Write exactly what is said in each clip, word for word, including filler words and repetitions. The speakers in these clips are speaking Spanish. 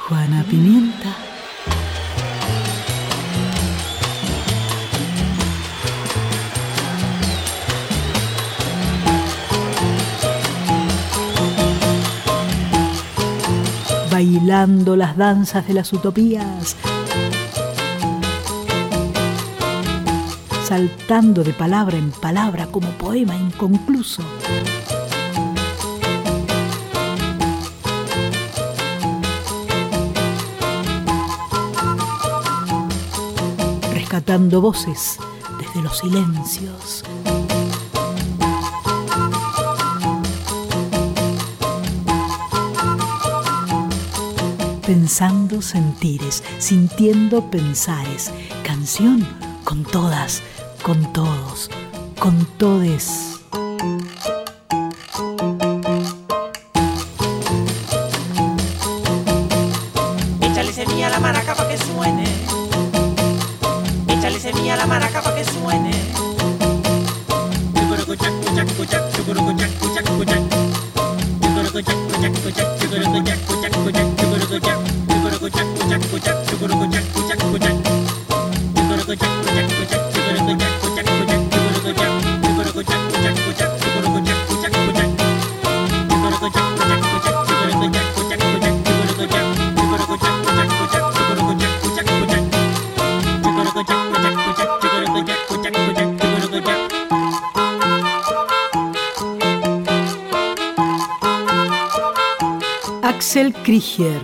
Juana Pimienta. Bailando las danzas de las utopías, saltando de palabra en palabra como poema inconcluso. Rescatando voces desde los silencios. Pensando sentires, sintiendo pensares, canción con todas, con todos, con todes. Échale semilla a la maraca pa' que suene. Échale semilla a la maraca pa' que suene. Chucurucuchac, cuchac, cuchac, chucurucuchac, cuchac, cuchac. Chucurucuchac, cuchac, cuchac, chucurucuchac, cuchac, cuchac. Chucurucuchac, chucurucuchac, cuchac, cuchac, chucurucuchac, cuchac, cuchac. Chucurucuchac, cuchac, cuchac, chucurucuchac, cuchac, cuchac. Chucurucuchac, chucurucuchac, cuchac, cuchac, chucurucuchac, cuchac, cuchac. Chucurucuchac, cuchac, cuchac, chucurucuchac, cuchac, cuchac. Chucurucuchac, chucurucuchac, cuchac, cuchac, chucurucuchac, cuchac, cuchac. Chucurucuchac, cuchac, cuchac, chucurucuchac, cuchac, cuchac. Chucurucuchac. Axel Krieger.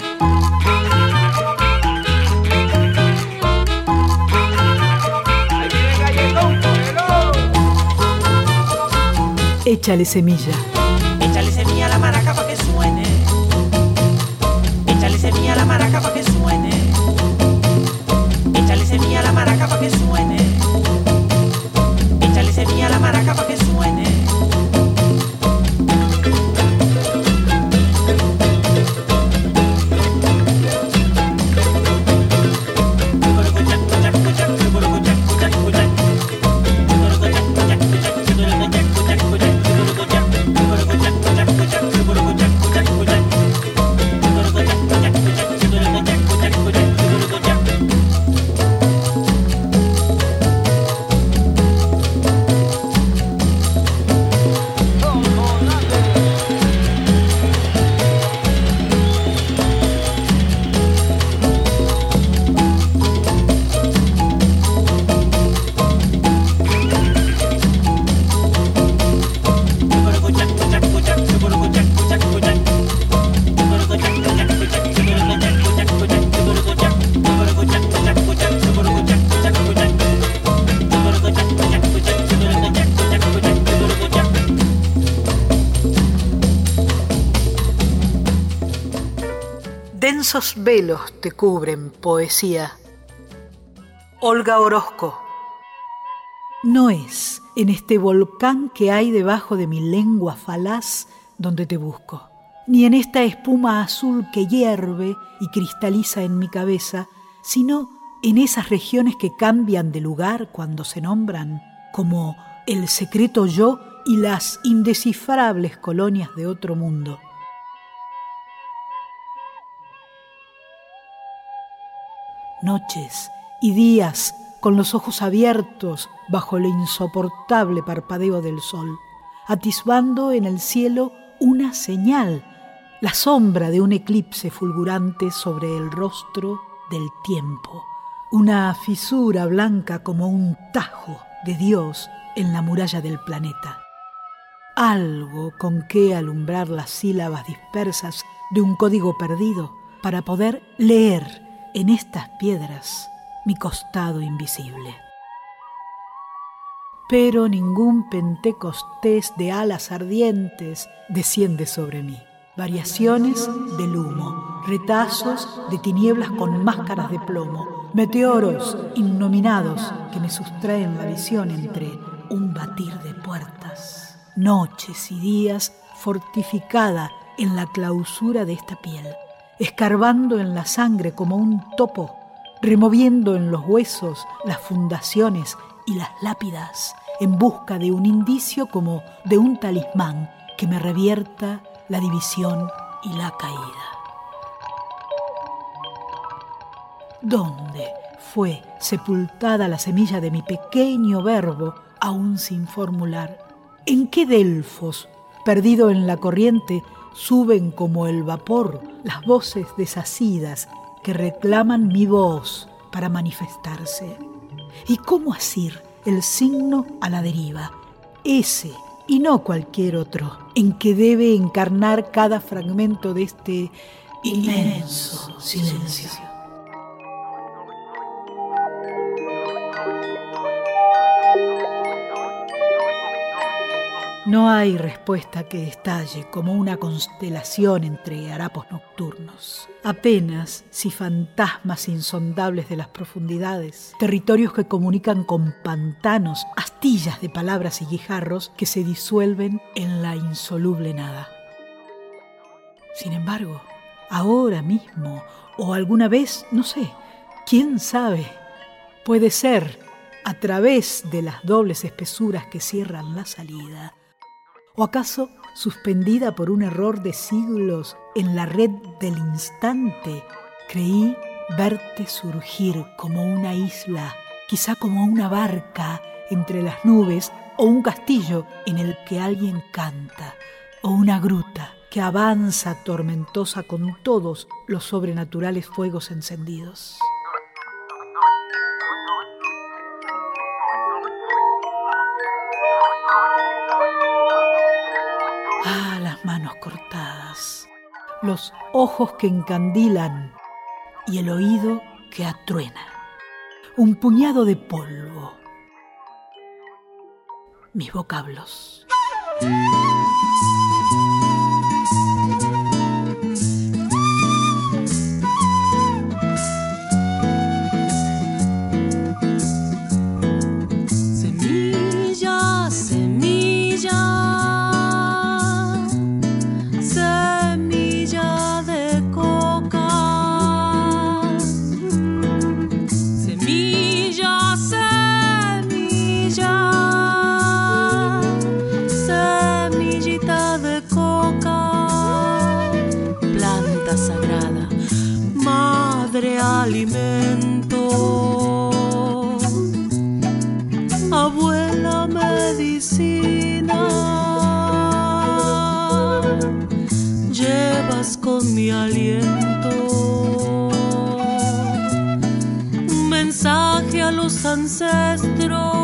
Échale semilla. Échale semilla a la maraca pa' que suene. Échale semilla a la maraca pa' que suene. Échale semilla a la maraca pa' que suene. Échale semilla a la maraca pa' que suene. Densos velos te cubren, poesía. Olga Orozco. No es en este volcán que hay debajo de mi lengua falaz donde te busco, ni en esta espuma azul que hierve y cristaliza en mi cabeza, sino en esas regiones que cambian de lugar cuando se nombran, como el secreto yo y las indescifrables colonias de otro mundo. Noches y días con los ojos abiertos bajo el insoportable parpadeo del sol, atisbando en el cielo una señal, la sombra de un eclipse fulgurante sobre el rostro del tiempo, una fisura blanca como un tajo de Dios en la muralla del planeta. Algo con que alumbrar las sílabas dispersas de un código perdido para poder leer en estas piedras mi costado invisible. Pero ningún pentecostés de alas ardientes desciende sobre mí. Variaciones del humo, retazos de tinieblas con máscaras de plomo, meteoros innominados que me sustraen la visión entre un batir de puertas. Noches y días fortificada en la clausura de esta piel, escarbando en la sangre como un topo, removiendo en los huesos las fundaciones y las lápidas, en busca de un indicio como de un talismán que me revierta la división y la caída. ¿Dónde fue sepultada la semilla de mi pequeño verbo, aún sin formular? ¿En qué Delfos, perdido en la corriente, suben como el vapor las voces desasidas que reclaman mi voz para manifestarse? ¿Y cómo asir el signo a la deriva, ese y no cualquier otro, en que debe encarnar cada fragmento de este inmenso silencio? No hay respuesta que estalle como una constelación entre harapos nocturnos. Apenas si fantasmas insondables de las profundidades, territorios que comunican con pantanos, astillas de palabras y guijarros que se disuelven en la insoluble nada. Sin embargo, ahora mismo o alguna vez, no sé, quién sabe, puede ser a través de las dobles espesuras que cierran la salida, ¿o acaso suspendida por un error de siglos en la red del instante, creí verte surgir como una isla, quizá como una barca entre las nubes, o un castillo en el que alguien canta, o una gruta que avanza tormentosa con todos los sobrenaturales fuegos encendidos? Ah, las manos cortadas, los ojos que encandilan y el oído que atruena. Un puñado de polvo. Mis vocablos. Semilla, semilla. Alimento, abuela medicina, llevas con mi aliento un mensaje a los ancestros.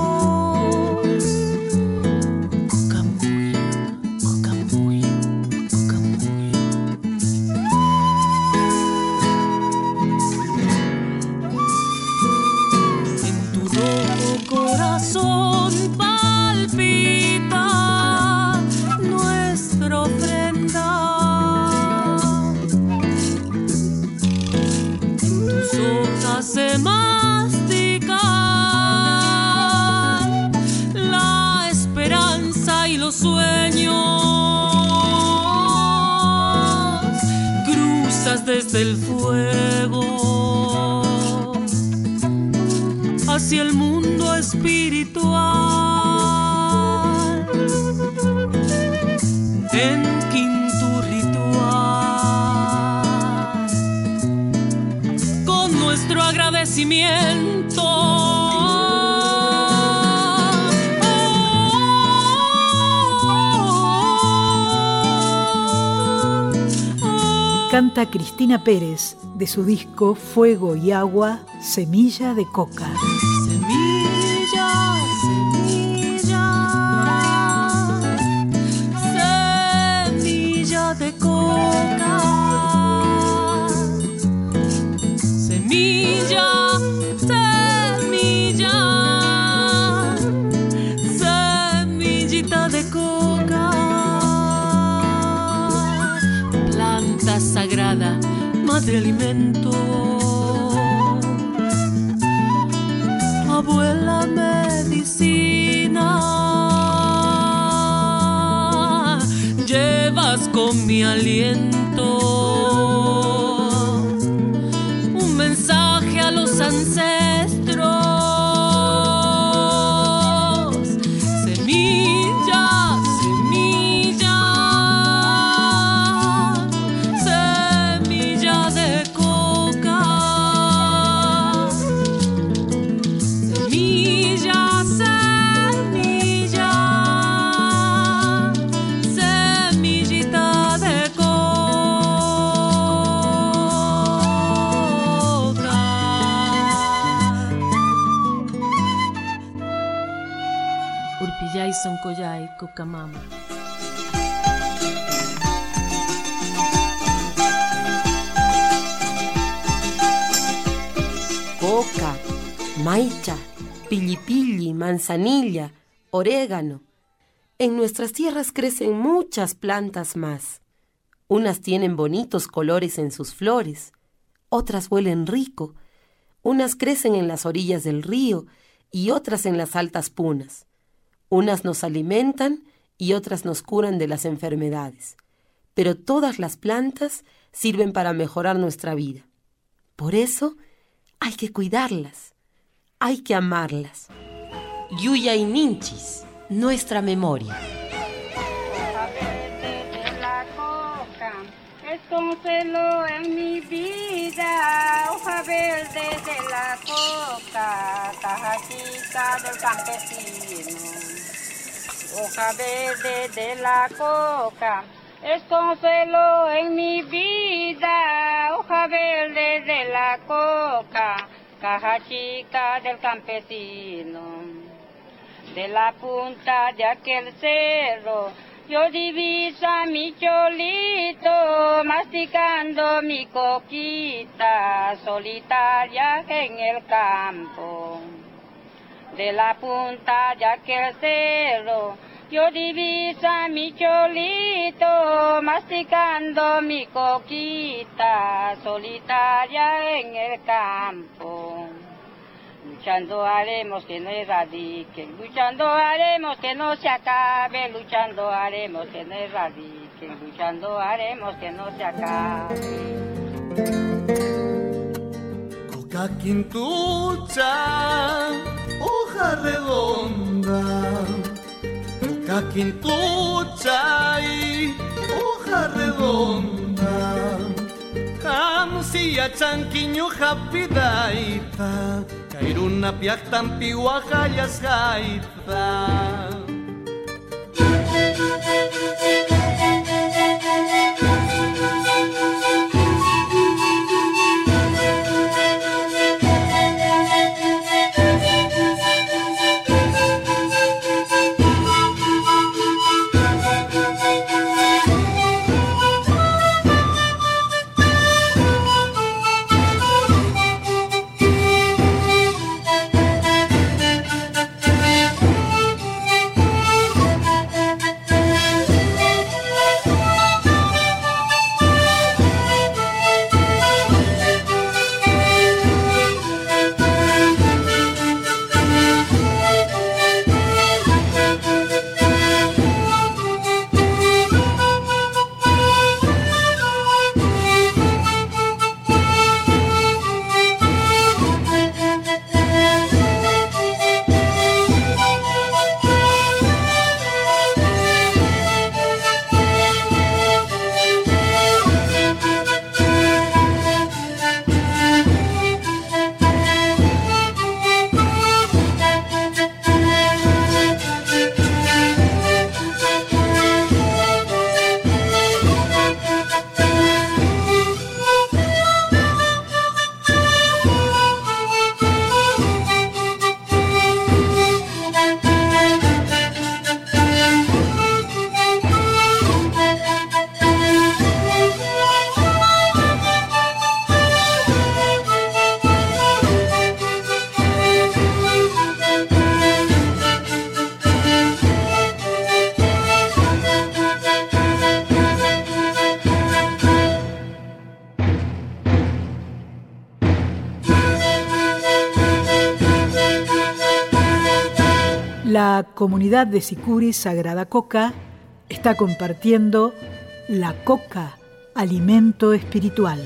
Se mastica la esperanza y los sueños, cruzas desde el fuego hacia el mundo espiritual. En quinto ritual, con nuestro agradecimiento, canta Cristina Pérez de su disco Fuego y Agua, Semilla de Coca. Semilla, semilla, semilla de coca, semilla, semilla, semillita de coca, planta sagrada, madre alimento, abuela medicina, llevas con mi aliento un mensaje a los ancestros. Semilla, semilla, semilla de coca, sonkoyay kukamama. Coca, maicha, pillipilli, manzanilla, orégano. En nuestras tierras crecen muchas plantas más. Unas tienen bonitos colores en sus flores, otras huelen rico, unas crecen en las orillas del río y otras en las altas punas. Unas nos alimentan y otras nos curan de las enfermedades. Pero todas las plantas sirven para mejorar nuestra vida. Por eso hay que cuidarlas, hay que amarlas. Yuya y Ninchis, nuestra memoria. Hoja verde de la coca, es consuelo en mi vida. Hoja verde de la coca, caja chica del campesino. Hoja verde de la coca, es consuelo en mi vida. Hoja verde de la coca, caja chica del campesino. De la punta de aquel cerro, yo diviso a mi cholito, masticando mi coquita, solitaria en el campo. De la punta de aquel cerro, yo diviso a mi cholito, masticando mi coquita, solitaria en el campo. Luchando haremos que no erradiquen, luchando haremos que no se acabe, luchando haremos que no erradiquen, luchando haremos que no se acabe. Coca quintucha, hoja redonda. Coca quintucha y hoja redonda. Hamsia chanquiño japidaita. Kairuna piaktan piwaja yasgaita. La comunidad de Sicuri Sagrada Coca está compartiendo la coca, alimento espiritual.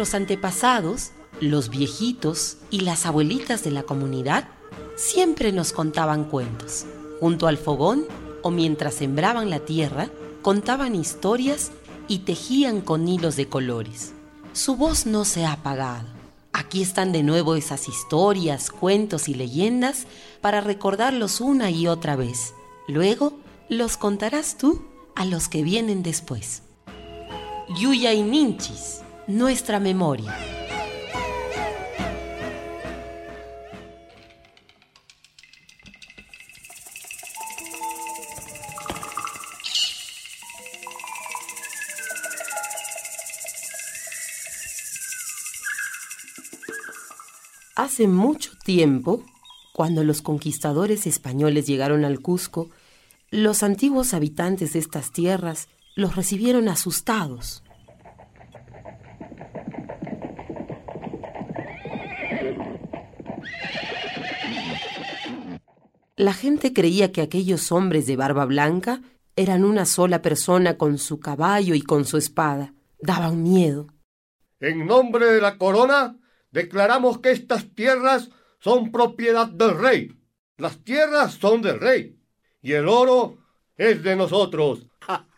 Nuestros antepasados, los viejitos y las abuelitas de la comunidad siempre nos contaban cuentos. Junto al fogón o mientras sembraban la tierra, contaban historias y tejían con hilos de colores. Su voz no se ha apagado. Aquí están de nuevo esas historias, cuentos y leyendas para recordarlos una y otra vez. Luego los contarás tú a los que vienen después. Yuyayninchis, nuestra memoria. Hace mucho tiempo, cuando los conquistadores españoles llegaron al Cusco, los antiguos habitantes de estas tierras los recibieron asustados. La gente creía que aquellos hombres de barba blanca eran una sola persona con su caballo y con su espada. Daban miedo. En nombre de la corona, declaramos que estas tierras son propiedad del rey. Las tierras son del rey y el oro es de nosotros.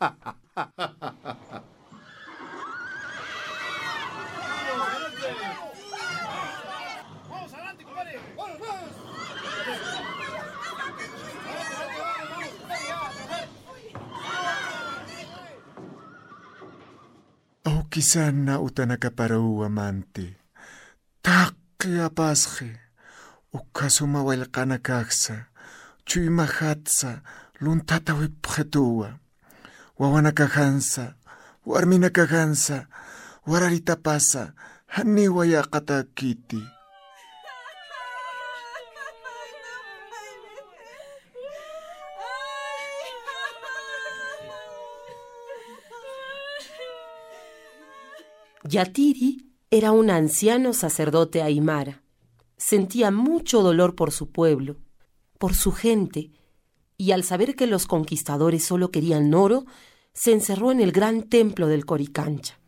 Aukisana utanakaparau amante. Takke apasje. Ukasuma welkana kaksa. Chuymahatsa. Luntata wipjetua. Wawanakajansa. Warminakajansa. Wararita pasa. Hani wayakata kiti. Yatiri era un anciano sacerdote aymara. Sentía mucho dolor por su pueblo, por su gente, y al saber que los conquistadores solo querían oro, se encerró en el gran templo del Coricancha.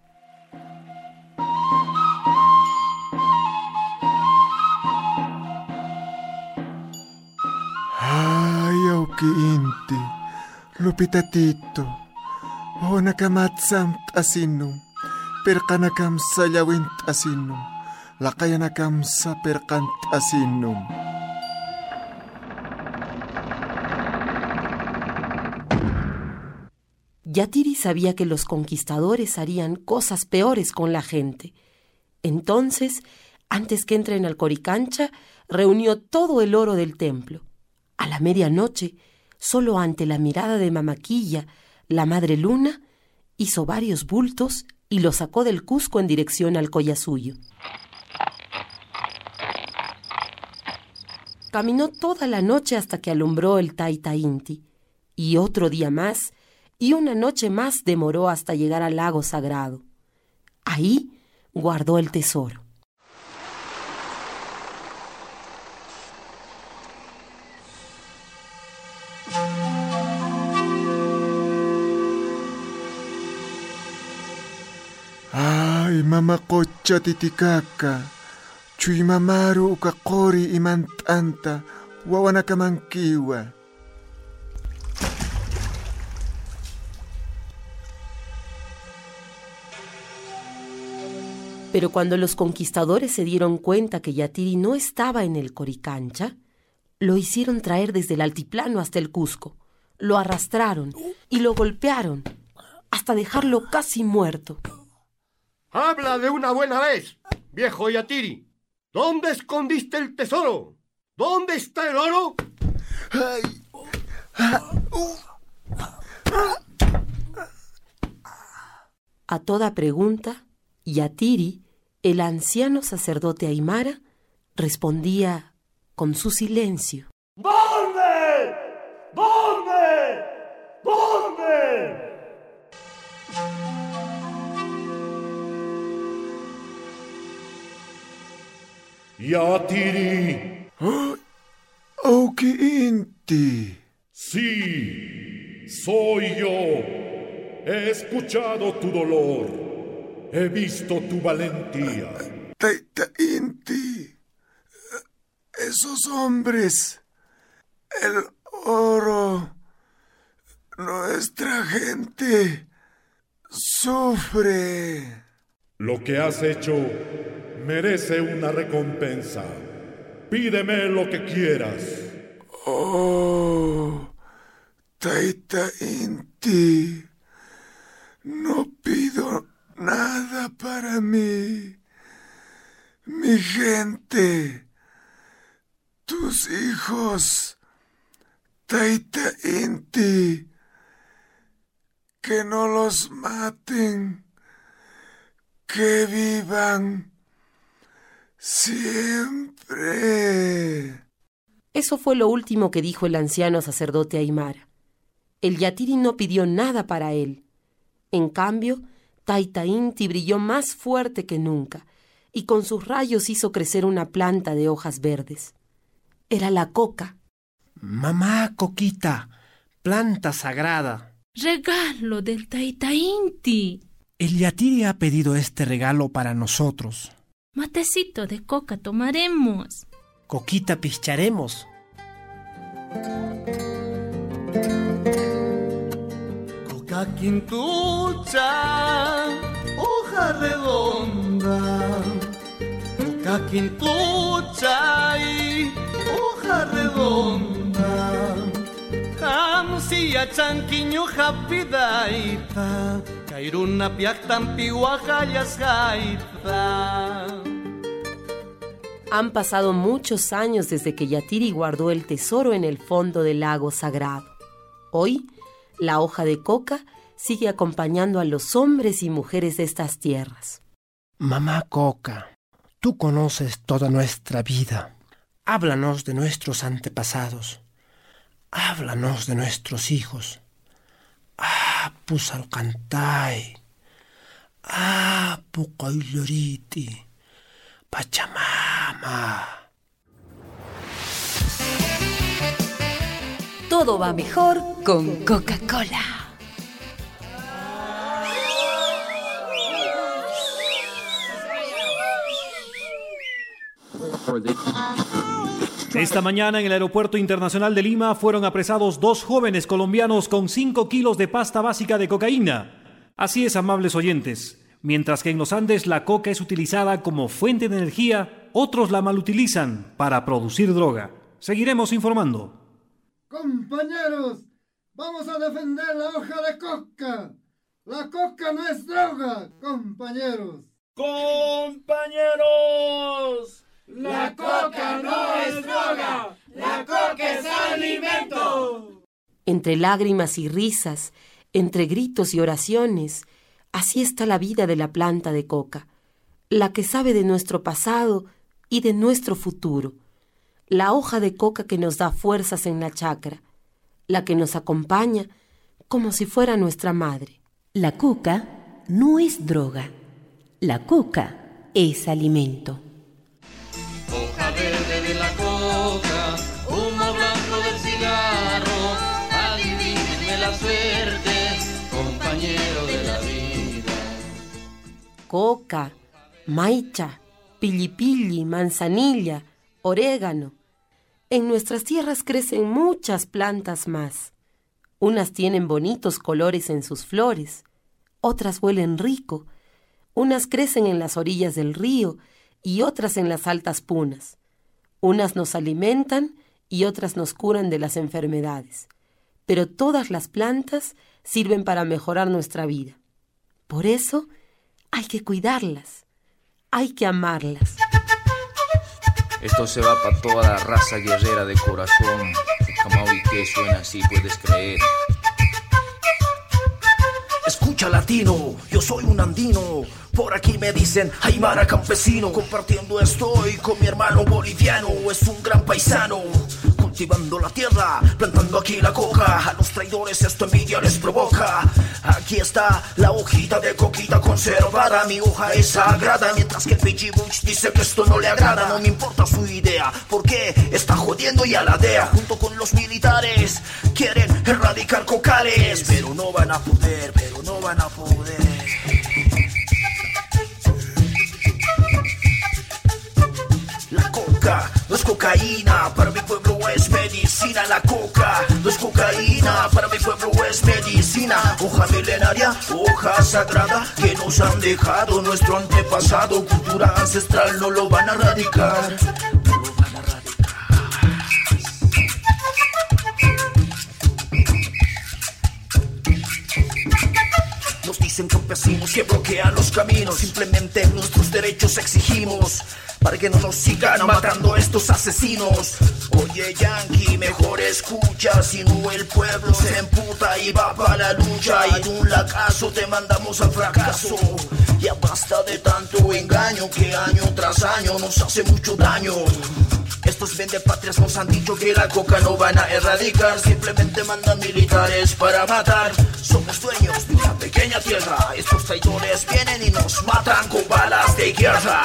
Ay, auki inti, lupitatito, o nakamatsam asinum. Perkanakam sayawint asinum, lakayanakam sa perkant asinum. Yatiri sabía que los conquistadores harían cosas peores con la gente. Entonces, antes que entren al Coricancha, reunió todo el oro del templo. A la medianoche, solo ante la mirada de Mamaquilla, la madre luna, hizo varios bultos y lo sacó del Cusco en dirección al Collasuyo. Caminó toda la noche hasta que alumbró el Taita Inti, y otro día más, y una noche más demoró hasta llegar al lago sagrado. Ahí guardó el tesoro. Ay, mamakocha titikaka. Chuy mamaru ukakori imantanta. Wawanakamankiwa. Pero cuando los conquistadores se dieron cuenta que Yatiri no estaba en el Coricancha, lo hicieron traer desde el altiplano hasta el Cusco. Lo arrastraron y lo golpearon hasta dejarlo casi muerto. ¡Habla de una buena vez, viejo Yatiri! ¿Dónde escondiste el tesoro? ¿Dónde está el oro? Ay. A toda pregunta, Yatiri, el anciano sacerdote aymara, respondía con su silencio. ¿Dónde? ¿Dónde? ¿Dónde? Yatiri. ¡Oh! ¡Auki inti! Sí, soy yo. He escuchado tu dolor. he visto tu valentía. Taita Inti, esos hombres, el oro, nuestra gente sufre. Lo que has hecho merece una recompensa. Pídeme lo que quieras. Oh, Taita Inti, no pido nada para mí. Mi gente, tus hijos, Taita Inti, que no los maten, que vivan siempre. Eso fue lo último que dijo el anciano sacerdote Aymara. El Yatiri no pidió nada para él. En cambio, Taita Inti brilló más fuerte que nunca y con sus rayos hizo crecer una planta de hojas verdes. Era la coca. Mamá Coquita, planta sagrada. Regalo del Taita Inti. El Yatiri ha pedido este regalo para nosotros. Matecito de coca tomaremos. Coquita pincharemos. Coca quintucha, hoja redonda. Coca quintucha y hoja redonda. Hamsia chanquiño japidaita. Kairuna piactan pihuajayas jaita. Han pasado muchos años desde que Yatiri guardó el tesoro en el fondo del lago sagrado. Hoy, la hoja de coca sigue acompañando a los hombres y mujeres de estas tierras. Mamá Coca, tú conoces toda nuestra vida. Háblanos de nuestros antepasados. Háblanos de nuestros hijos. Ah, Pusarcantay. Ah, Pucayloriti. Pachamama. Todo va mejor con Coca-Cola. Esta mañana en el Aeropuerto Internacional de Lima fueron apresados dos jóvenes colombianos con cinco kilos de pasta básica de cocaína. Así es, amables oyentes. Mientras que en los Andes la coca es utilizada como fuente de energía, otros la malutilizan para producir droga. Seguiremos informando. Compañeros, vamos a defender la hoja de coca. La coca no es droga, compañeros. Compañeros, la coca no es droga, la coca es alimento. Entre lágrimas y risas, entre gritos y oraciones, así está la vida de la planta de coca, la que sabe de nuestro pasado y de nuestro futuro, la hoja de coca que nos da fuerzas en la chacra, la que nos acompaña como si fuera nuestra madre. La coca no es droga, la coca es alimento. Hoja verde de la coca, humo blanco del cigarro, adivínenme la suerte, compañero de la vida. Coca, maicha, pillipilli, manzanilla, orégano. En nuestras tierras crecen muchas plantas más. Unas tienen bonitos colores en sus flores, otras huelen rico, unas crecen en las orillas del río y otras en las altas punas. Unas nos alimentan y otras nos curan de las enfermedades. Pero todas las plantas sirven para mejorar nuestra vida. Por eso, hay que cuidarlas, hay que amarlas. Esto se va para toda la raza guerrera de corazón. Camauy que suena así, puedes creer. Escucha latino, yo soy un andino. Por aquí me dicen Aymara campesino. Compartiendo estoy con mi hermano boliviano. Es un gran paisano, cultivando la tierra, plantando aquí la coca. A los traidores esto envidia les provoca. Aquí está la hojita de coquita conservada. Mi hoja es sagrada, mientras que el Pichibuch dice que esto no le agrada. No me importa su idea, porque está jodiendo y aladea. Junto con los militares quieren erradicar cocales, pero no van a poder, pero no van a poder. coca no es cocaína, para mi pueblo es medicina. La coca no es cocaína, para mi pueblo es medicina. Hoja milenaria, hoja sagrada que nos han dejado nuestro antepasado. Cultura ancestral no lo van a erradicar. Nos dicen campesinos que bloquean los caminos. Simplemente nuestros derechos exigimos para que no nos sigan matando estos asesinos. Oye Yankee, mejor escucha, si no el pueblo se emputa y va para la lucha. Y de un lacazo te mandamos al fracaso. Ya basta de tanto engaño que año tras año nos hace mucho daño. Estos vendepatrias nos han dicho que la coca no van a erradicar. Simplemente mandan militares para matar. Somos dueños de una pequeña tierra. Estos traidores vienen y nos matan con balas de guerra.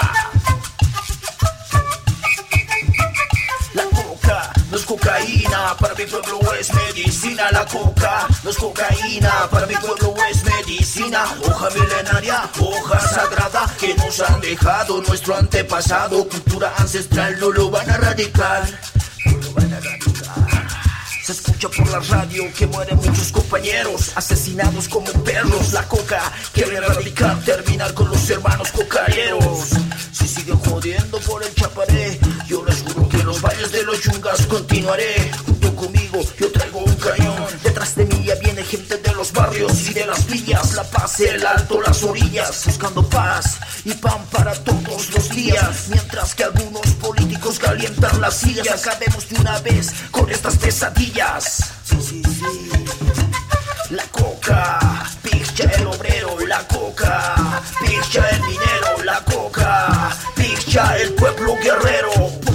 La coca no es cocaína, para mi pueblo es medicina. La coca no es cocaína, para mi pueblo es medicina. Hoja milenaria, hoja sagrada que nos han dejado nuestro antepasado. Cultura ancestral no lo van a erradicar. No lo van a erradicar. Se escucha por la radio que mueren muchos compañeros asesinados como perros. La coca quiere erradicar, terminar con los hermanos cocareros. Si siguen jodiendo por el chaparé, yo les juro que en los valles de los yungas continuaré. Junto conmigo yo traigo un cañón. Detrás de mí ya viene gente de los barrios y de las villas. La Paz, el Alto, las orillas, buscando paz y pan para todos los días. Mientras que algunos políticos calientan las sillas, acabemos de una vez con estas pesadillas. Sí, sí, sí. La coca, picha el obrero. La coca, picha el minero. La coca, picha el pueblo guerrero.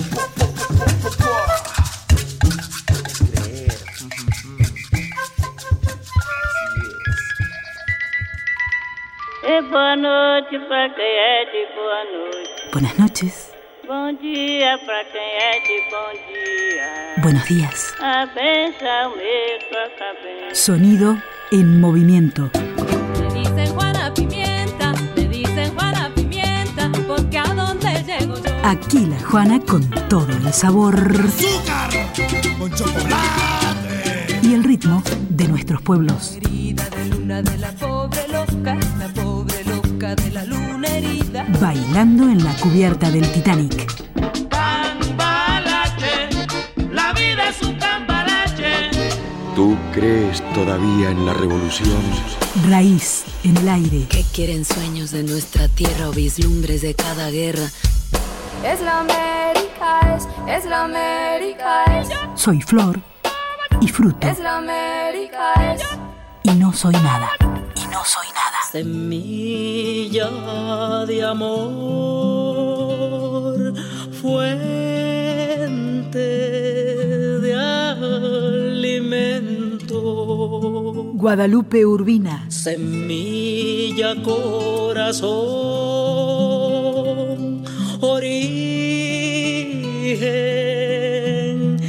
É boa noite pra quem é de boa noite. Buenas noches. Bom dia pra quem é de bom dia. Buenos días. A benção mesmo a cabeça. Sonido en movimiento. Me dicen Juana Pimienta, me dicen Juana Pimienta, porque a donde llego yo. Aquí la Juana con todo el sabor. ¡Azúcar! ¡Con chocolate! Y el ritmo de nuestros pueblos. Herida de luna de la pobre loca, la pobre loca de la luna herida. Bailando en la cubierta del Titanic. Cambalache, la vida es un cambalache. ¿Tú crees todavía en la revolución? Raíz en el aire. ¿Qué quieren sueños de nuestra tierra o vislumbres de cada guerra? Es la América, es, es la América, es. Soy flor y fruto. Es la América, es. Y no soy nada. Y no soy nada. Semilla de amor, fuente de alimento. Guadalupe Urbina. Semilla, corazón, origen,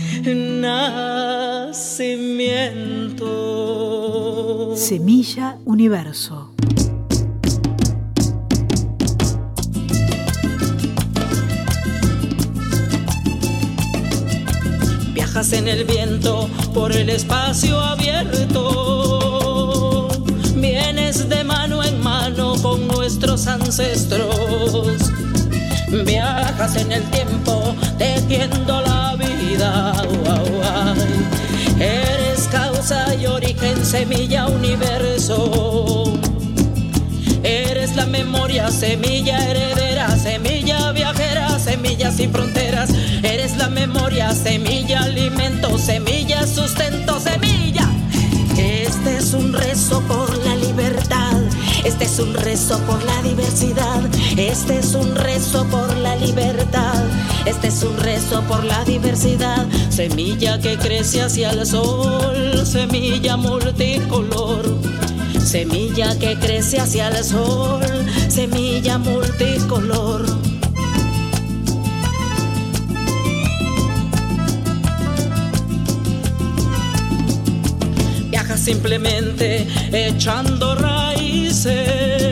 nacimiento. Semilla Universo. Viajas en el viento por el espacio abierto. Vienes de mano en mano con nuestros ancestros. Viajas en el tiempo tejiendo la vida. Wow, ay. Eres causa y origen, semilla, universo. Eres la memoria, semilla heredera, semilla viajera, semilla sin fronteras. Eres la memoria, semilla, alimento, semilla, sustento, semilla. Este es un rezo por la libertad. Este es un rezo por la diversidad. Este es un rezo por la libertad. Este es un rezo por la diversidad. Semilla que crece hacia el sol, semilla multicolor. Semilla que crece hacia el sol, semilla multicolor. Viaja simplemente echando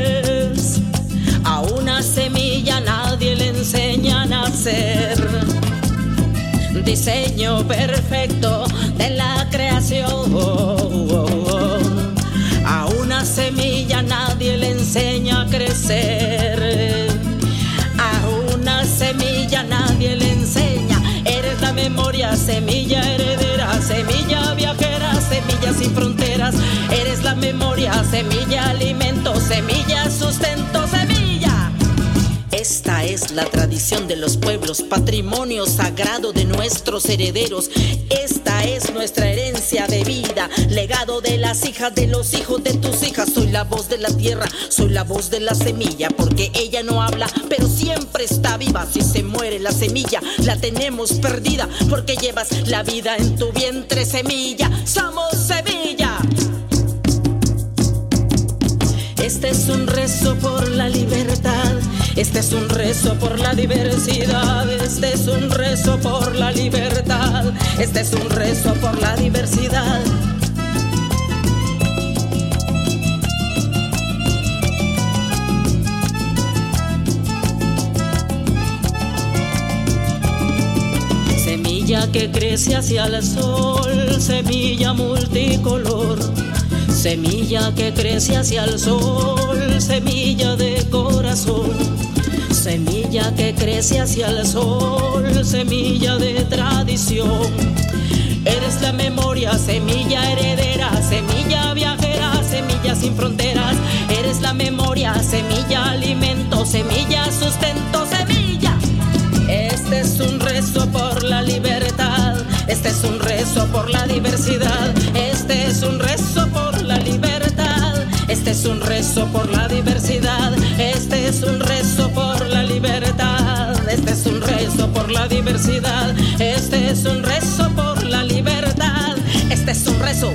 raíces. A una semilla nadie le enseña a nacer. diseño perfecto de la creación. A una semilla nadie le enseña a crecer. A una semilla nadie le enseña. Eres la memoria, semilla heredera, semilla viajera, semilla sin fronteras. Eres la memoria, semilla alimento, semilla sustento, semilla. Esta es la tradición de los pueblos, patrimonio sagrado de nuestros herederos. Esta es nuestra herencia de vida, legado de las hijas de los hijos de tus hijas. Soy la voz de la tierra, soy la voz de la semilla, porque ella no habla, pero siempre está viva. Si se muere la semilla, la tenemos perdida, porque llevas la vida en tu vientre, semilla. Somos semilla. Este es un rezo por la libertad, este es un rezo por la diversidad, este es un rezo por la libertad, este es un rezo por la diversidad. Semilla que crece hacia el sol, semilla multicolor. Semilla que crece hacia el sol, semilla de corazón. Semilla que crece hacia el sol, semilla de tradición. Eres la memoria, semilla heredera, semilla viajera, semilla sin fronteras. Eres la memoria, semilla alimento, semilla sustento, semilla. Este es un rezo por la libertad, este es un rezo por la diversidad, este es un rezo por la libertad, este es un rezo por la diversidad, este es un rezo por la libertad, este es un rezo por la diversidad, este es un rezo por la libertad, este es un rezo.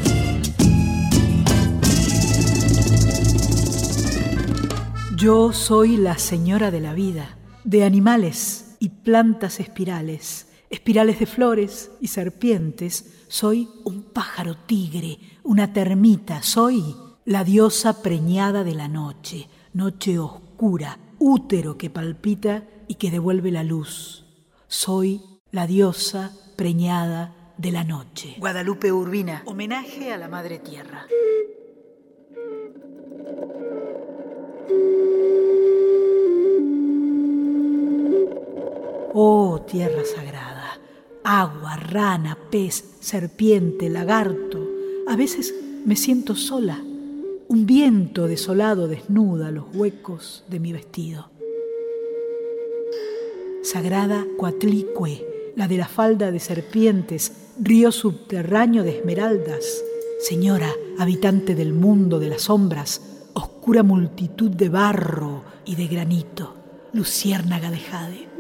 Yo soy la señora de la vida, de animales y plantas espirales, espirales de flores y serpientes. Soy un pájaro tigre, una termita, soy la diosa preñada de la noche, noche oscura, útero que palpita y que devuelve la luz. Soy la diosa preñada de la noche. Guadalupe Urbina, homenaje a la Madre Tierra. Oh, tierra sagrada, agua, rana, pez, serpiente, lagarto. A veces me siento sola. Un viento desolado desnuda los huecos de mi vestido. Sagrada Coatlicue, la de la falda de serpientes, río subterráneo de esmeraldas. Señora, habitante del mundo de las sombras, oscura multitud de barro y de granito, luciérnaga de jade.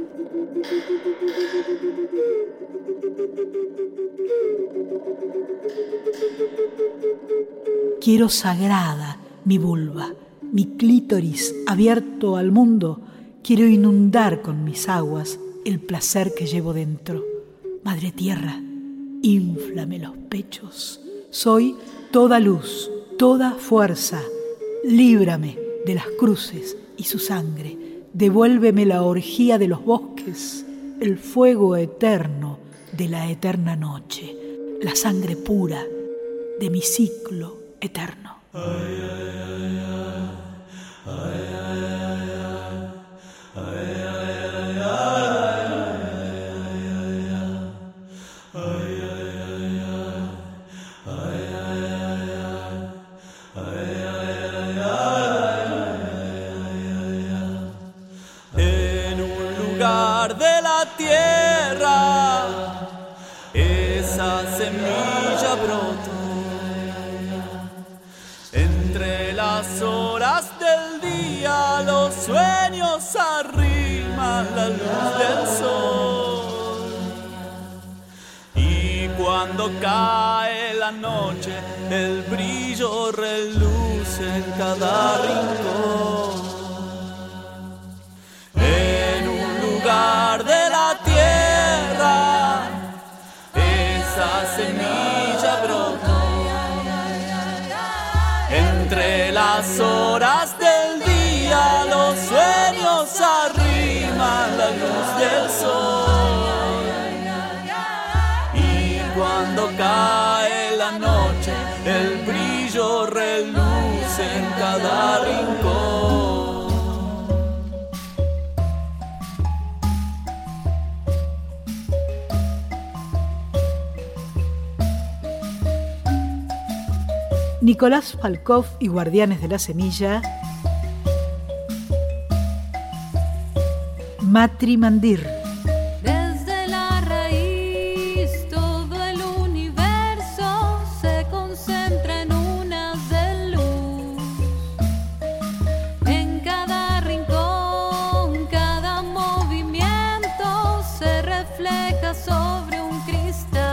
Quiero sagrada mi vulva, mi clítoris abierto al mundo. Quiero inundar con mis aguas el placer que llevo dentro. Madre Tierra, inflame los pechos. Soy toda luz, toda fuerza. Líbrame de las cruces y su sangre. Devuélveme la orgía de los bosques, el fuego eterno de la eterna noche, la sangre pura de mi ciclo eterno. De la tierra, esa semilla brotó. Entre las horas del día, los sueños arriman la luz del sol. Y cuando cae la noche, el brillo reluce en cada rincón. De la tierra, esa semilla brotó. Entre las horas del día, los sueños arriman la luz del sol. noche, el brillo reluce en cada rincón. Nicolás Falkov y Guardianes de la Semilla. Matri Mandir. Desde la raíz todo el universo se concentra en unas de luz. En cada rincón, cada movimiento se refleja sobre un cristal.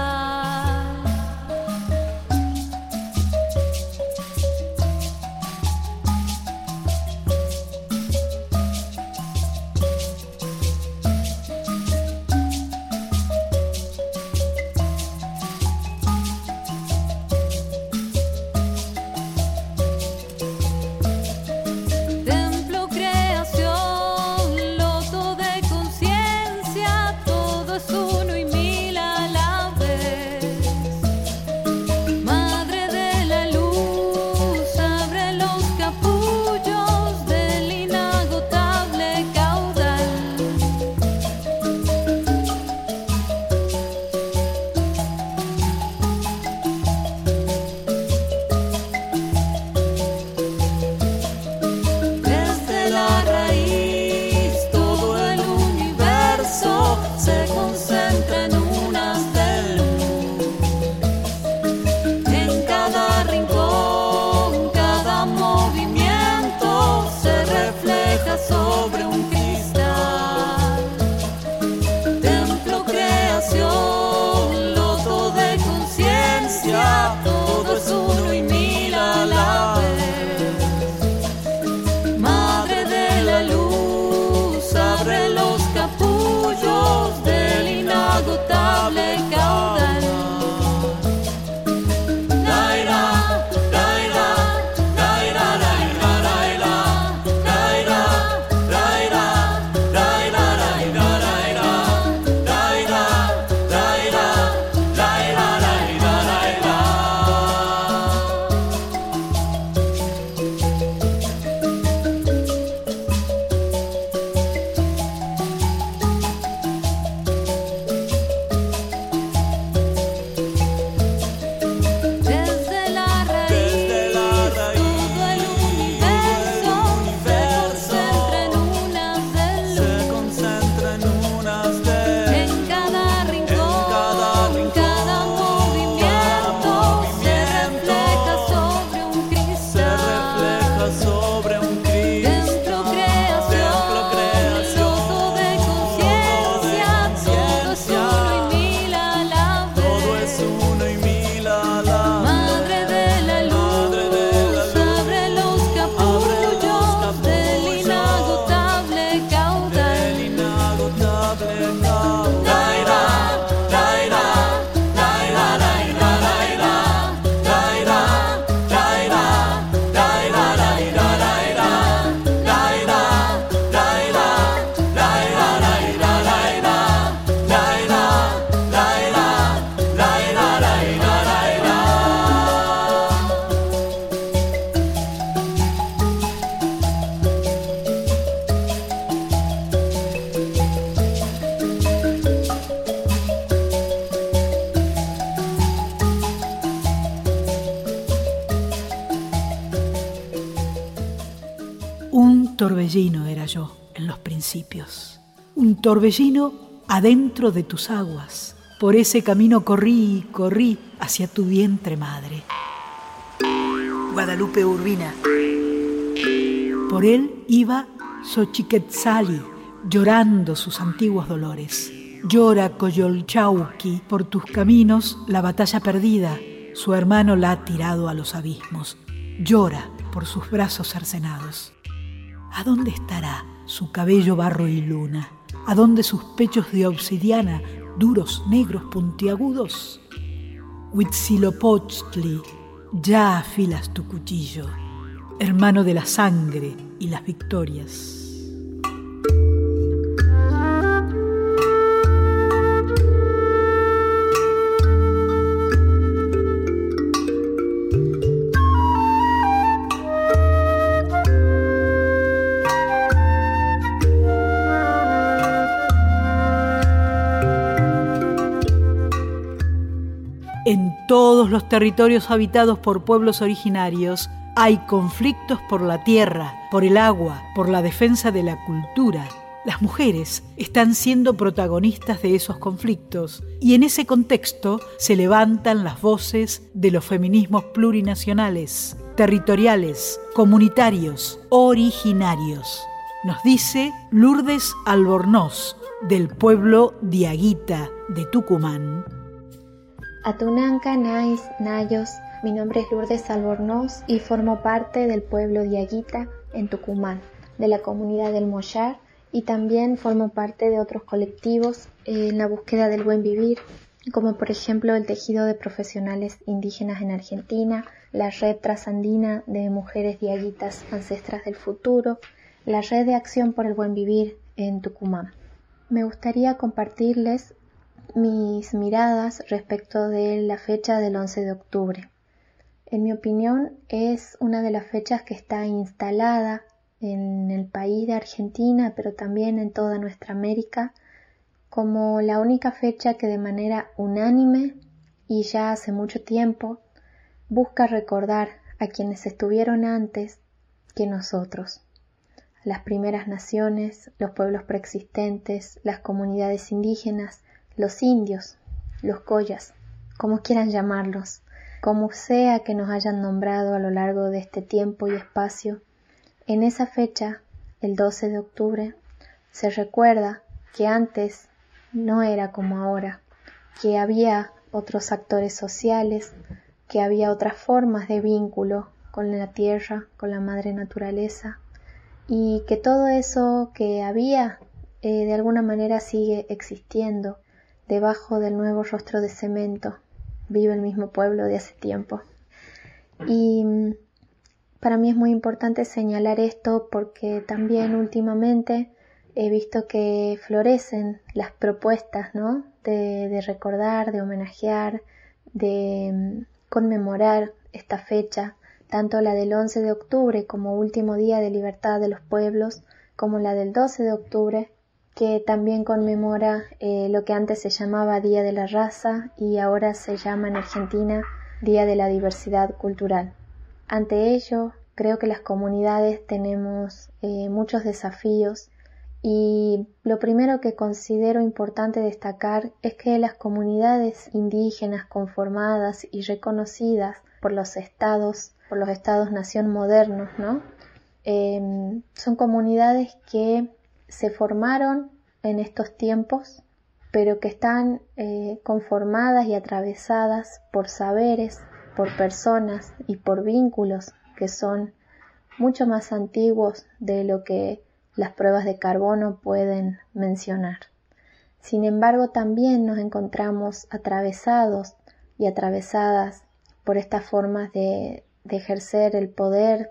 torbellino era yo en los principios, un torbellino adentro de tus aguas. Por ese camino corrí y corrí hacia tu vientre madre. Guadalupe Urbina. Por él iba Xochiquetzali, llorando sus antiguos dolores. Llora Coyolchauqui por tus caminos la batalla perdida, su hermano la ha tirado a los abismos. Llora por sus brazos cercenados. ¿A dónde estará su cabello barro y luna? ¿A dónde sus pechos de obsidiana, duros, negros, puntiagudos? Huitzilopochtli, ya afilas tu cuchillo, hermano de la sangre y las victorias. todos los territorios habitados por pueblos originarios hay conflictos por la tierra, por el agua, por la defensa de la cultura. Las mujeres están siendo protagonistas de esos conflictos y en ese contexto se levantan las voces de los feminismos plurinacionales, territoriales, comunitarios, originarios. Nos dice Lourdes Albornoz, del pueblo Diaguita de Tucumán. Atunanca, Nais, Nayos, mi nombre es Lourdes Albornoz y formo parte del pueblo Diaguita en Tucumán, de la comunidad del Mollar, y también formo parte de otros colectivos en la búsqueda del buen vivir, como por ejemplo el tejido de profesionales indígenas en Argentina, la red trasandina de mujeres diaguitas ancestras del futuro, la red de acción por el buen vivir en Tucumán. Me gustaría compartirles mis miradas respecto de la fecha del once de octubre. En mi opinión, es una de las fechas que está instalada en el país de Argentina, pero también en toda nuestra América, como la única fecha que de manera unánime y ya hace mucho tiempo busca recordar a quienes estuvieron antes que nosotros, las primeras naciones, los pueblos preexistentes, las comunidades indígenas, los indios, los collas, como quieran llamarlos, como sea que nos hayan nombrado a lo largo de este tiempo y espacio. En esa fecha, el doce de octubre, se recuerda que antes no era como ahora, que había otros actores sociales, que había otras formas de vínculo con la tierra, con la madre naturaleza, y que todo eso que había eh, de alguna manera sigue existiendo. Debajo del nuevo rostro de cemento vive el mismo pueblo de hace tiempo. Y para mí es muy importante señalar esto porque también últimamente he visto que florecen las propuestas, ¿no? de, de recordar, de homenajear, de conmemorar esta fecha, tanto la del once de octubre como último día de libertad de los pueblos, como la del doce de octubre, que también conmemora eh, lo que antes se llamaba Día de la Raza y ahora se llama en Argentina Día de la Diversidad Cultural. Ante ello, creo que las comunidades tenemos eh, muchos desafíos y lo primero que considero importante destacar es que las comunidades indígenas conformadas y reconocidas por los estados, por los estados-nación modernos, ¿no? Eh, son comunidades que se formaron en estos tiempos, pero que están eh, conformadas y atravesadas por saberes, por personas y por vínculos que son mucho más antiguos de lo que las pruebas de carbono pueden mencionar. Sin embargo, también nos encontramos atravesados y atravesadas por estas formas de, de ejercer el poder,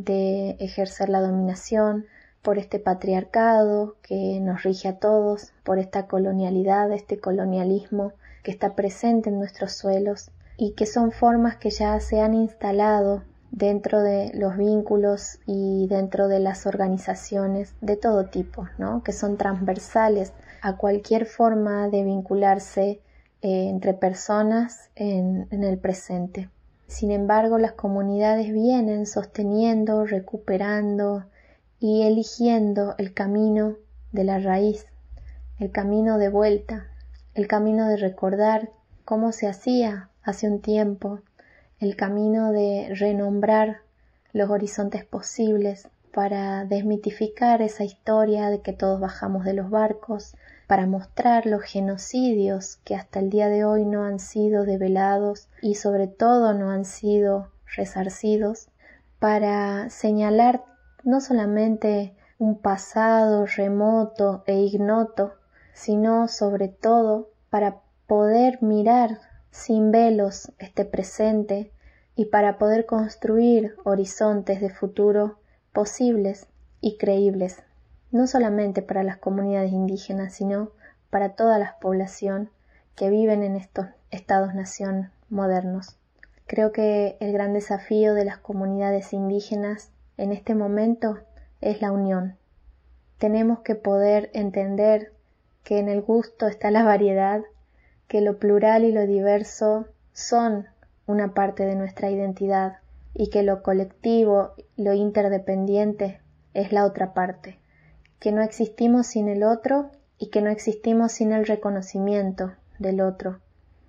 de ejercer la dominación, por este patriarcado que nos rige a todos, por esta colonialidad, este colonialismo que está presente en nuestros suelos y que son formas que ya se han instalado dentro de los vínculos y dentro de las organizaciones de todo tipo, ¿no? Que son transversales a cualquier forma de vincularse eh, entre personas en, en el presente. Sin embargo, las comunidades vienen sosteniendo, recuperando y eligiendo el camino de la raíz, el camino de vuelta, el camino de recordar cómo se hacía hace un tiempo, el camino de renombrar los horizontes posibles para desmitificar esa historia de que todos bajamos de los barcos, para mostrar los genocidios que hasta el día de hoy no han sido develados y sobre todo no han sido resarcidos, para señalar no solamente un pasado remoto e ignoto, sino sobre todo para poder mirar sin velos este presente y para poder construir horizontes de futuro posibles y creíbles, no solamente para las comunidades indígenas, sino para toda la población que viven en estos estados-nación modernos. Creo que el gran desafío de las comunidades indígenas en este momento es la unión. Tenemos que poder entender que en el gusto está la variedad, que lo plural y lo diverso son una parte de nuestra identidad y que lo colectivo, lo interdependiente, es la otra parte, que no existimos sin el otro y que no existimos sin el reconocimiento del otro,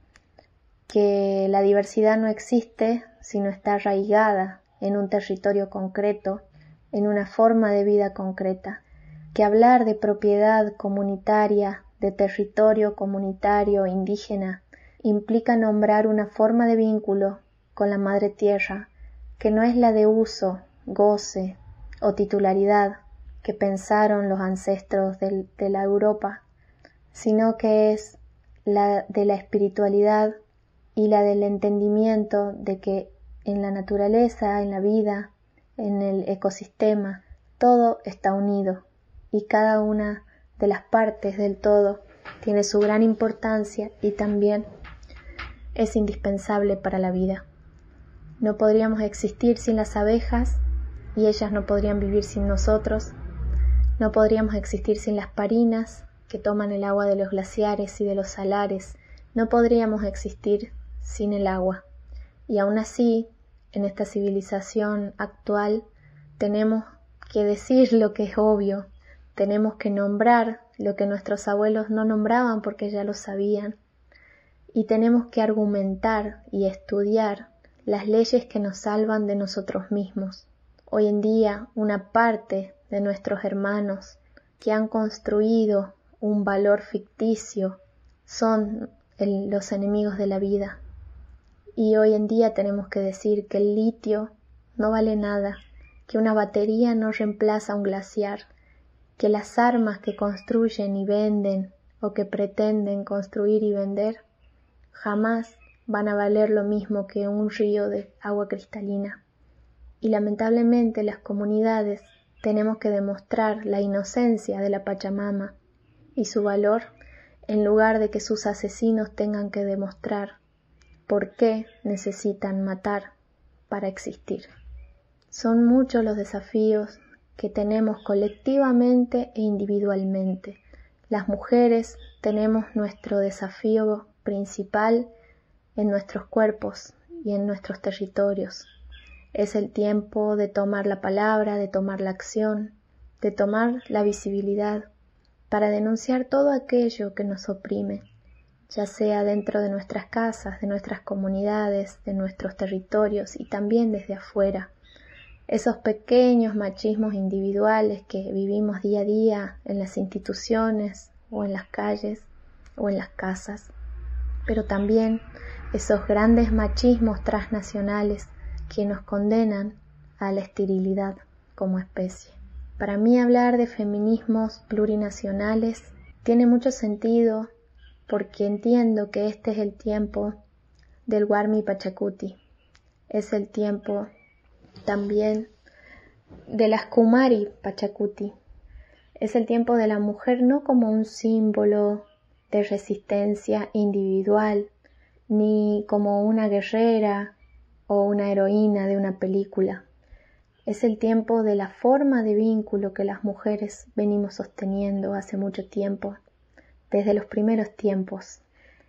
que la diversidad no existe si no está arraigada en un territorio concreto, en una forma de vida concreta, que hablar de propiedad comunitaria, de territorio comunitario indígena, implica nombrar una forma de vínculo con la madre tierra, que no es la de uso, goce o titularidad que pensaron los ancestros del, de la Europa, sino que es la de la espiritualidad y la del entendimiento de que en la naturaleza, en la vida, en el ecosistema, todo está unido y cada una de las partes del todo tiene su gran importancia y también es indispensable para la vida. No podríamos existir sin las abejas y ellas no podrían vivir sin nosotros. No podríamos existir sin las parinas que toman el agua de los glaciares y de los salares. No podríamos existir sin el agua. Y aún así, en esta civilización actual, tenemos que decir lo que es obvio. Tenemos que nombrar lo que nuestros abuelos no nombraban porque ya lo sabían. Y tenemos que argumentar y estudiar las leyes que nos salvan de nosotros mismos. Hoy en día, una parte de nuestros hermanos que han construido un valor ficticio son el, los enemigos de la vida. Y hoy en día tenemos que decir que el litio no vale nada, que una batería no reemplaza un glaciar, que las armas que construyen y venden o que pretenden construir y vender jamás van a valer lo mismo que un río de agua cristalina. Y lamentablemente las comunidades tenemos que demostrar la inocencia de la Pachamama y su valor en lugar de que sus asesinos tengan que demostrar por qué necesitan matar para existir. Son muchos los desafíos que tenemos colectivamente e individualmente. Las mujeres tenemos nuestro desafío principal en nuestros cuerpos y en nuestros territorios. Es el tiempo de tomar la palabra, de tomar la acción, de tomar la visibilidad para denunciar todo aquello que nos oprime, ya sea dentro de nuestras casas, de nuestras comunidades, de nuestros territorios y también desde afuera. Esos pequeños machismos individuales que vivimos día a día en las instituciones o en las calles o en las casas, pero también esos grandes machismos transnacionales que nos condenan a la esterilidad como especie. Para mí hablar de feminismos plurinacionales tiene mucho sentido porque entiendo que este es el tiempo del Warmi Pachacuti, es el tiempo también de las Kumari Pachacuti, es el tiempo de la mujer no como un símbolo de resistencia individual, ni como una guerrera o una heroína de una película. Es el tiempo de la forma de vínculo que las mujeres venimos sosteniendo hace mucho tiempo, desde los primeros tiempos.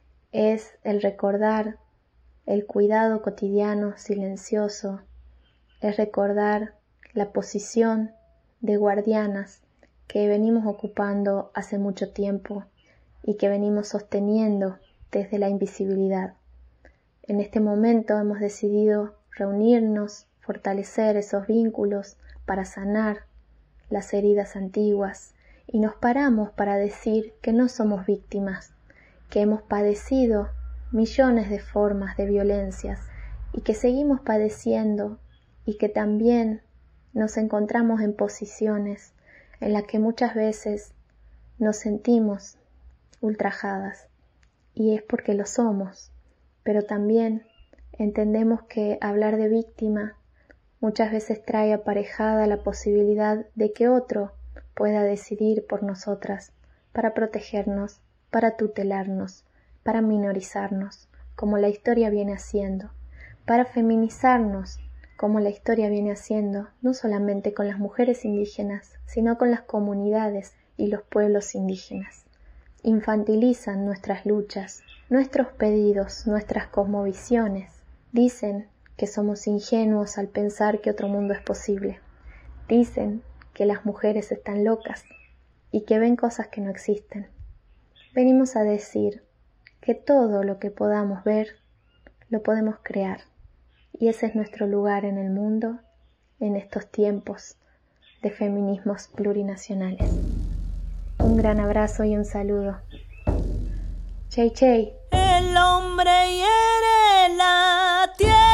Es el recordar el cuidado cotidiano silencioso, es recordar la posición de guardianas que venimos ocupando hace mucho tiempo y que venimos sosteniendo desde la invisibilidad. En este momento hemos decidido reunirnos, fortalecer esos vínculos para sanar las heridas antiguas y nos paramos para decir que no somos víctimas, que hemos padecido millones de formas de violencias y que seguimos padeciendo y que también nos encontramos en posiciones en las que muchas veces nos sentimos ultrajadas y es porque lo somos, pero también entendemos que hablar de víctima muchas veces trae aparejada la posibilidad de que otro pueda decidir por nosotras, para protegernos, para tutelarnos, para minorizarnos, como la historia viene haciendo, para feminizarnos, como la historia viene haciendo, no solamente con las mujeres indígenas, sino con las comunidades y los pueblos indígenas. Infantilizan nuestras luchas, nuestros pedidos, nuestras cosmovisiones. Dicen que somos ingenuos al pensar que otro mundo es posible. Dicen que las mujeres están locas y que ven cosas que no existen. Venimos a decir que todo lo que podamos ver lo podemos crear, y ese es nuestro lugar en el mundo en estos tiempos de feminismos plurinacionales. Un gran abrazo y un saludo. Chey, chey. El hombre hiere la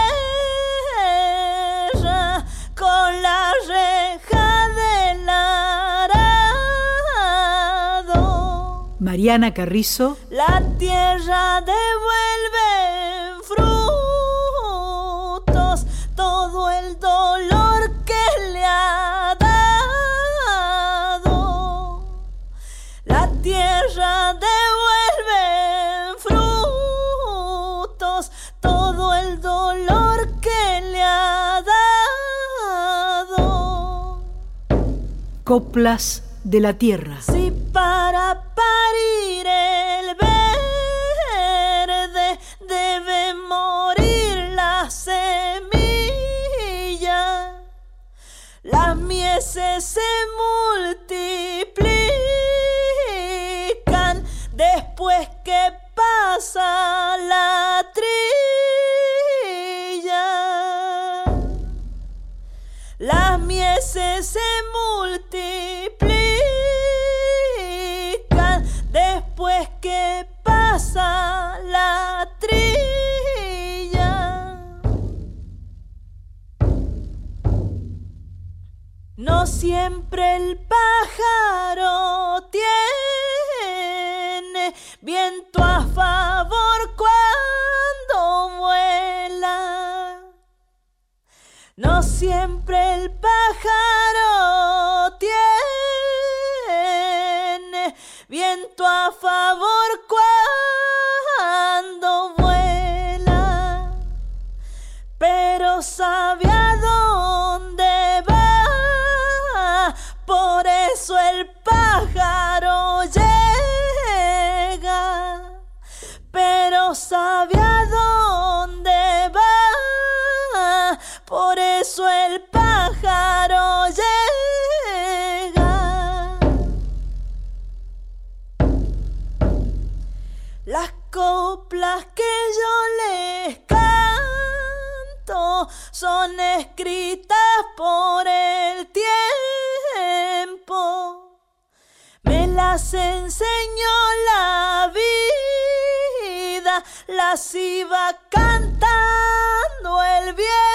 tierra con la reja del arado. Mariana Carrizo. La tierra devuelve frutos, todo el dolor que le ha dado. La tierra devuelve frutos, todo el dolor que le ha dado. Coplas de la tierra. Si para parir el verde debe morir la semilla, las mieses se multiplican después que pasa la trilla. Las mieses se multiplican después que pasa la trilla. No siempre el pájaro tiene viento a favor cuando vuela. No siempre el pájaro tiene viento a favor cuando vuela, pero sabe a dónde va, por eso el pájaro llega, pero sabe a dónde va, por eso el pájaro llega. Las coplas que yo les canto son escritas por el tiempo. Me las enseñó la vida, las iba cantando el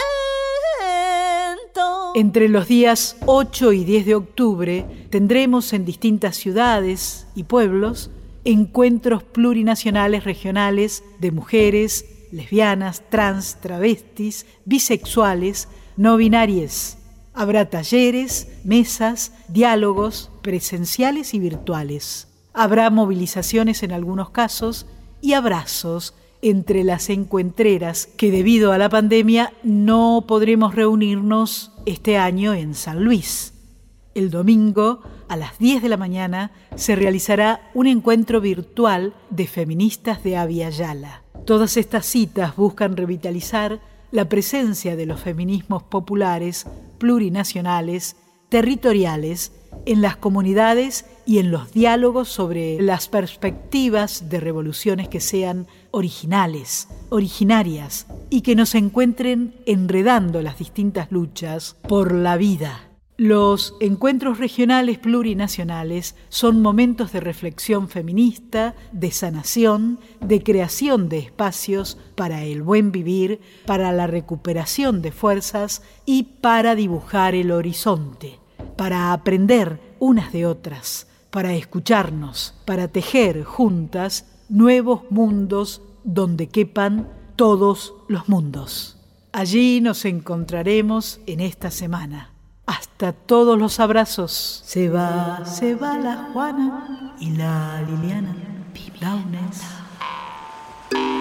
viento. Entre los días ocho y diez de octubre tendremos en distintas ciudades y pueblos encuentros plurinacionales regionales de mujeres, lesbianas, trans, travestis, bisexuales, no binarias. Habrá talleres, mesas, diálogos presenciales y virtuales. Habrá movilizaciones en algunos casos y abrazos entre las encuentreras que debido a la pandemia no podremos reunirnos este año en San Luis. El domingo, a las diez de la mañana, se realizará un encuentro virtual de feministas de Abya Yala. Todas estas citas buscan revitalizar la presencia de los feminismos populares, plurinacionales, territoriales, en las comunidades y en los diálogos sobre las perspectivas de revoluciones que sean originales, originarias y que nos encuentren enredando las distintas luchas por la vida. Los encuentros regionales plurinacionales son momentos de reflexión feminista, de sanación, de creación de espacios para el buen vivir, para la recuperación de fuerzas y para dibujar el horizonte, para aprender unas de otras, para escucharnos, para tejer juntas nuevos mundos donde quepan todos los mundos. Allí nos encontraremos en esta semana. Hasta todos los abrazos. Se va, se va la Juana y la Liliana. Launes.